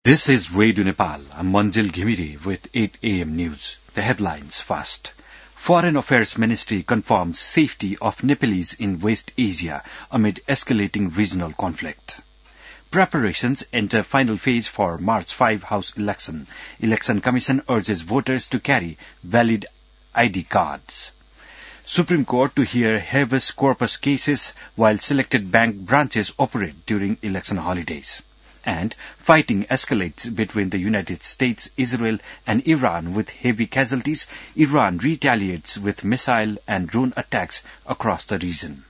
This is Radio Nepal. I'm Manjil Ghimire with 8 a.m. news. The headlines first. Foreign Affairs Ministry confirms safety of Nepalese in West Asia amid escalating regional conflict. Preparations enter final phase for March 5 House election. Election Commission urges voters to carry valid ID cards. Supreme Court to hear habeas corpus cases while selected bank branches operate during election holidays. And fighting escalates between the United States, Israel and Iran with heavy casualties. Iran retaliates with missile and drone attacks across the region.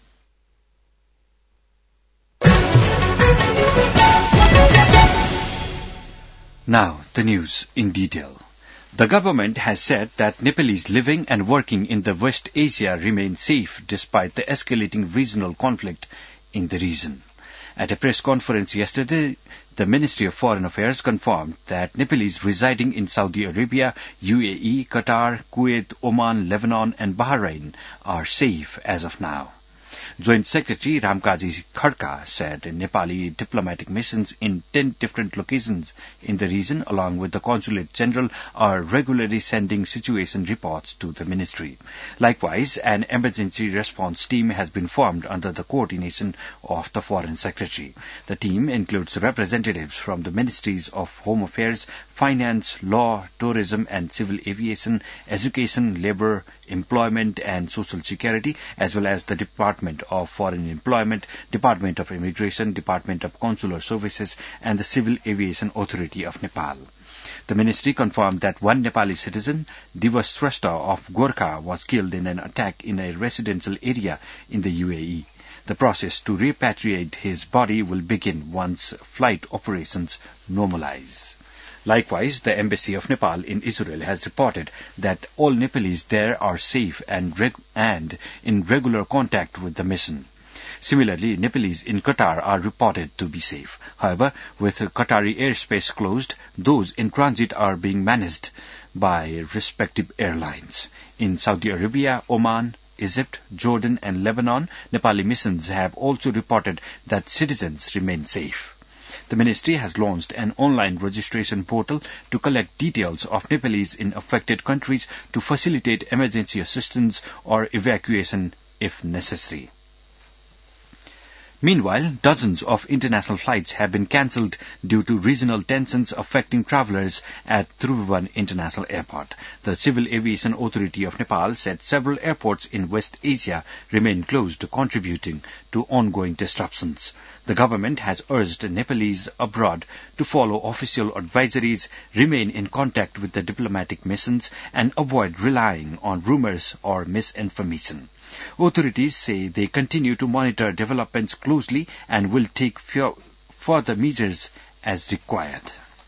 Now, the news in detail. The government has said that Nepalese living and working in the West Asia remain safe despite the escalating regional conflict in the region. At a press conference yesterday, the Ministry of Foreign Affairs confirmed that Nepalese residing in Saudi Arabia, UAE, Qatar, Kuwait, Oman, Lebanon and Bahrain are safe as of now. Joint Secretary Ramkaji Khadka said Nepali diplomatic missions in 10 different locations in the region, along with the Consulate General, are regularly sending situation reports to the ministry. Likewise, an emergency response team has been formed under the coordination of the Foreign Secretary. The team includes representatives from the Ministries of Home Affairs, Finance, Law, Tourism and Civil Aviation, Education, Labour, Employment and Social Security, as well as the Department of Foreign Employment, Department of Immigration, Department of Consular Services and the Civil Aviation Authority of Nepal. The ministry confirmed that one Nepali citizen, Divas Shrestha of Gorkha, was killed in an attack in a residential area in the UAE. The process to repatriate his body will begin once flight operations normalize. Likewise, the Embassy of Nepal in Israel has reported that all Nepalese there are safe and in regular contact with the mission. Similarly, Nepalese in Qatar are reported to be safe. However, with Qatari airspace closed, those in transit are being managed by respective airlines. In Saudi Arabia, Oman, Egypt, Jordan and Lebanon, Nepali missions have also reported that citizens remain safe. The ministry has launched an online registration portal to collect details of Nepalese in affected countries to facilitate emergency assistance or evacuation if necessary. Meanwhile, dozens of international flights have been cancelled due to regional tensions affecting travellers at Tribhuvan International Airport. The Civil Aviation Authority of Nepal said several airports in West Asia remain closed, contributing to ongoing disruptions. The government has urged Nepalese abroad to follow official advisories, remain in contact with the diplomatic missions, and avoid relying on rumours or misinformation. Authorities say they continue to monitor developments closely and will take further measures as required.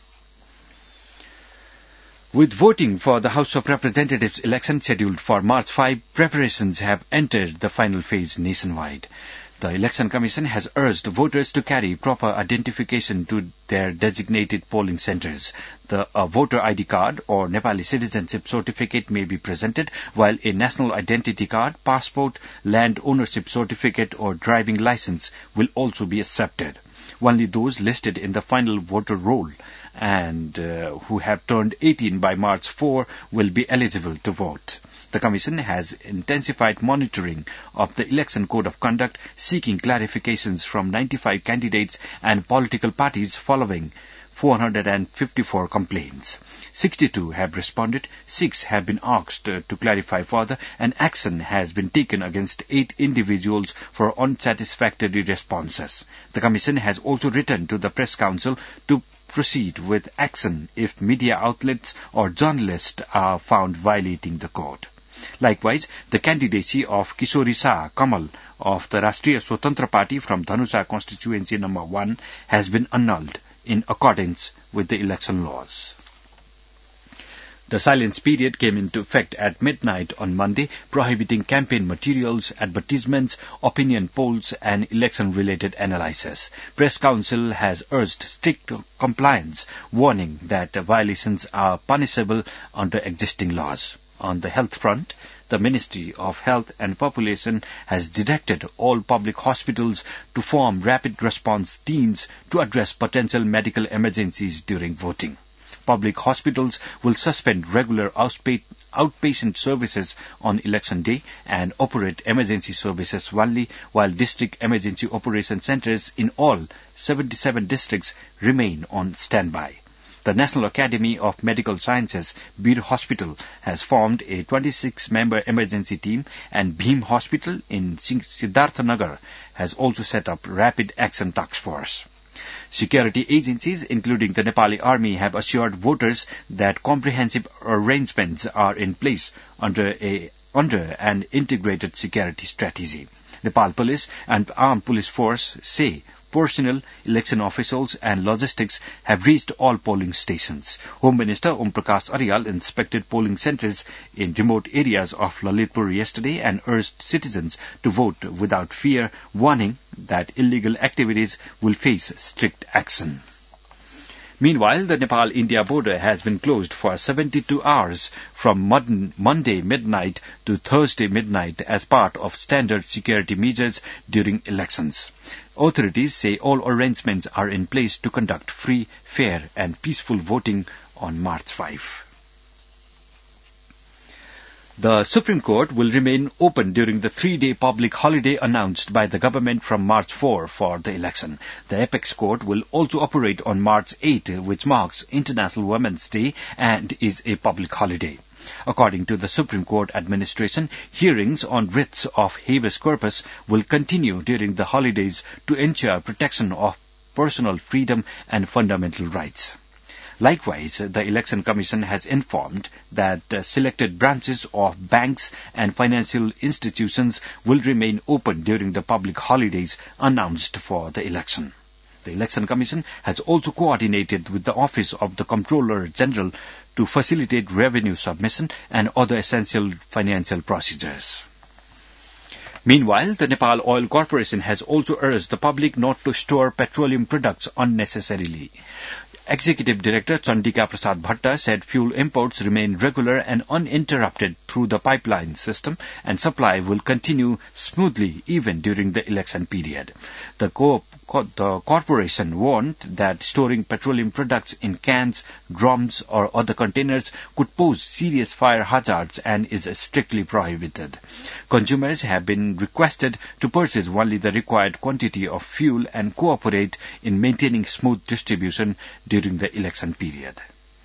With voting for the House of Representatives election scheduled for March 5, preparations have entered the final phase nationwide. The Election Commission has urged voters to carry proper identification to their designated polling centres. The voter ID card or Nepali citizenship certificate may be presented, while a national identity card, passport, land ownership certificate or driving licence will also be accepted. Only those listed in the final voter roll and who have turned 18 by March 4 will be eligible to vote. The Commission has intensified monitoring of the Election Code of Conduct, seeking clarifications from 95 candidates and political parties following 454 complaints. 62 have responded, 6 have been asked to clarify further, and action has been taken against 8 individuals for unsatisfactory responses. The Commission has also written to the Press Council to proceed with action if media outlets or journalists are found violating the code. Likewise, the candidacy of Kishori Shah Kamal of the Rashtriya Swatantra Party from Dhanusha constituency number 1 has been annulled in accordance with the election laws. The silence period came into effect at midnight on Monday, prohibiting campaign materials, advertisements, opinion polls and election-related analysis. Press Council has urged strict compliance, warning that violations are punishable under existing laws. On the health front, the Ministry of Health and Population has directed all public hospitals to form rapid response teams to address potential medical emergencies during voting. Public hospitals will suspend regular outpatient services on election day and operate emergency services only, while district emergency operation centers in all 77 districts remain on standby. The National Academy of Medical Sciences, Bir Hospital, has formed a 26-member emergency team, and Bhim Hospital in Siddharthanagar has also set up Rapid Action Task Force. Security agencies, including the Nepali Army, have assured voters that comprehensive arrangements are in place under an integrated security strategy. Nepal Police and Armed Police Force say personnel, election officials and logistics have reached all polling stations. Home Minister Om Prakash Aryal inspected polling centres in remote areas of Lalitpur yesterday and urged citizens to vote without fear, warning that illegal activities will face strict action. Meanwhile, the Nepal-India border has been closed for 72 hours from Monday midnight to Thursday midnight as part of standard security measures during elections. Authorities say all arrangements are in place to conduct free, fair and peaceful voting on March 5. The Supreme Court will remain open during the 3-day public holiday announced by the government from March 4 for the election. The Apex Court will also operate on March 8, which marks International Women's Day and is a public holiday. According to the Supreme Court administration, hearings on writs of habeas corpus will continue during the holidays to ensure protection of personal freedom and fundamental rights. Likewise, the Election Commission has informed that selected branches of banks and financial institutions will remain open during the public holidays announced for the election. The Election Commission has also coordinated with the Office of the Comptroller General to facilitate revenue submission and other essential financial procedures. Meanwhile, the Nepal Oil Corporation has also urged the public not to store petroleum products unnecessarily. Executive Director Chandika Prasad Bhatta said fuel imports remain regular and uninterrupted through the pipeline system and supply will continue smoothly even during the election period. The corporation warned that storing petroleum products in cans, drums or other containers could pose serious fire hazards and is strictly prohibited. Consumers have been requested to purchase only the required quantity of fuel and cooperate in maintaining smooth distribution during the election period.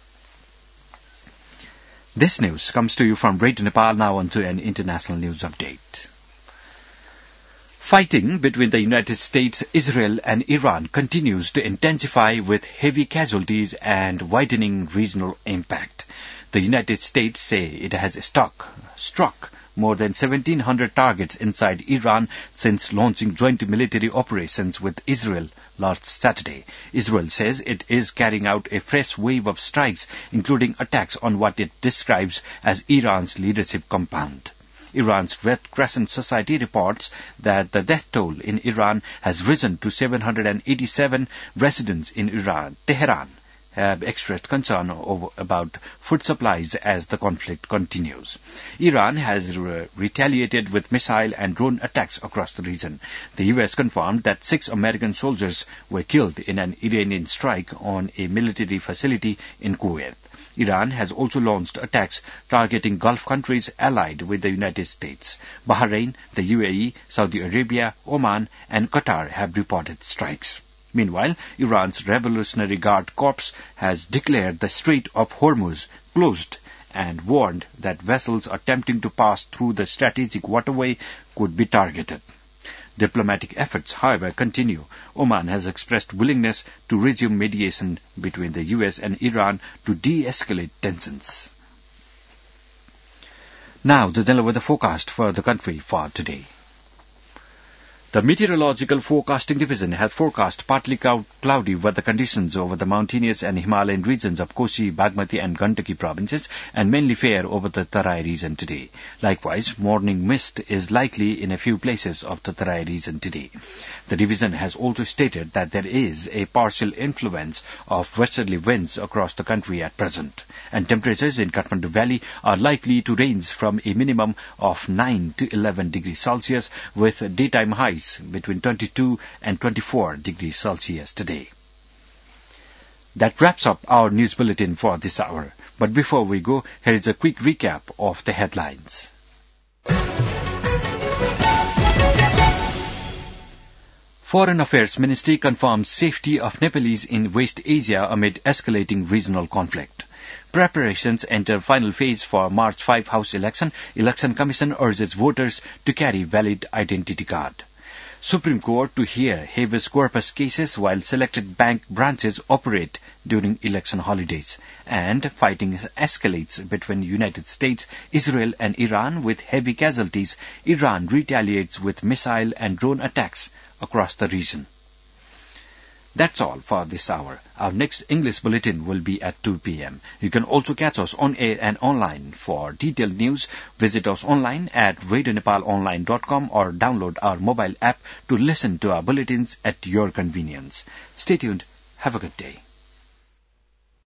This news comes to you from Radio Nepal. Now on to an international news update. Fighting between the United States, Israel and Iran continues to intensify with heavy casualties and widening regional impact. The United States say it has struck more than 1,700 targets inside Iran since launching joint military operations with Israel last Saturday. Israel says it is carrying out a fresh wave of strikes, including attacks on what it describes as Iran's leadership compound. Iran's Red Crescent Society reports that the death toll in Iran has risen to 787. Residents in Tehran have expressed concern about food supplies as the conflict continues. Iran has retaliated with missile and drone attacks across the region. The U.S. confirmed that 6 American soldiers were killed in an Iranian strike on a military facility in Kuwait. Iran has also launched attacks targeting Gulf countries allied with the United States. Bahrain, the UAE, Saudi Arabia, Oman and Qatar have reported strikes. Meanwhile, Iran's Revolutionary Guard Corps has declared the Strait of Hormuz closed and warned that vessels attempting to pass through the strategic waterway could be targeted. Diplomatic efforts, however, continue. Oman has expressed willingness to resume mediation between the U.S. and Iran to de-escalate tensions. Now, the general weather forecast for the country for today. The Meteorological Forecasting Division has forecast partly cloudy weather conditions over the mountainous and Himalayan regions of Kosi, Bagmati and Gandaki provinces and mainly fair over the Tarai region today. Likewise, morning mist is likely in a few places of the Tarai region today. The division has also stated that there is a partial influence of westerly winds across the country at present, and temperatures in Kathmandu Valley are likely to range from a minimum of 9 to 11 degrees Celsius with daytime highs between 22 and 24 degrees Celsius today. That wraps up our news bulletin for this hour. But before we go, here is a quick recap of the headlines. Foreign Affairs Ministry confirms safety of Nepalese in West Asia amid escalating regional conflict. Preparations enter final phase for March 5 House election. Election Commission urges voters to carry valid identity card. Supreme Court to hear habeas corpus cases while selected bank branches operate during election holidays. And fighting escalates between United States, Israel and Iran with heavy casualties. Iran retaliates with missile and drone attacks across the region. That's all for this hour. Our next English bulletin will be at 2 p.m. You can also catch us on air and online. For detailed news, visit us online at radionepalonline.com or download our mobile app to listen to our bulletins at your convenience. Stay tuned. Have a good day.